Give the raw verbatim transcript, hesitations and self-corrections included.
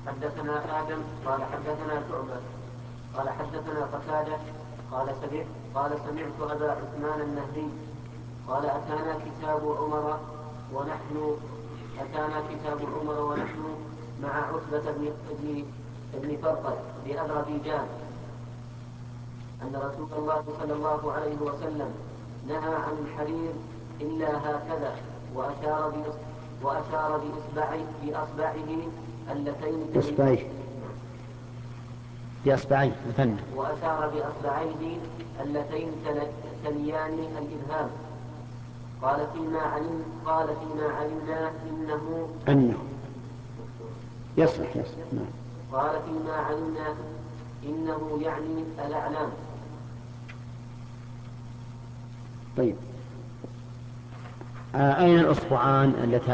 حدثنا آدم قال حدثنا شعبة قال حدثنا قتادة قال سمعت قال سمعت أبا عثمان النهدي قال أتانا كتاب عمر ونحن أتانا كتاب عمر ونحن مع عتبة بن ابن ابن فرقد بأذربيجان أن رسول الله صلى الله عليه وسلم نهى عن الحرير إلا هكذا وأشار بإصبعه وأشار بإصبعه بأصبعه اللتين إصبعيه بأصبعيه مثنى وأشار بأصبعيه اللتين تليان الإبهام. قال فيما علم قال فيما علمنا إنه أنه يصلح يصلح قال فيما علمنا إنه يعني الأعلام. طيب، أين الأصبعان اللتان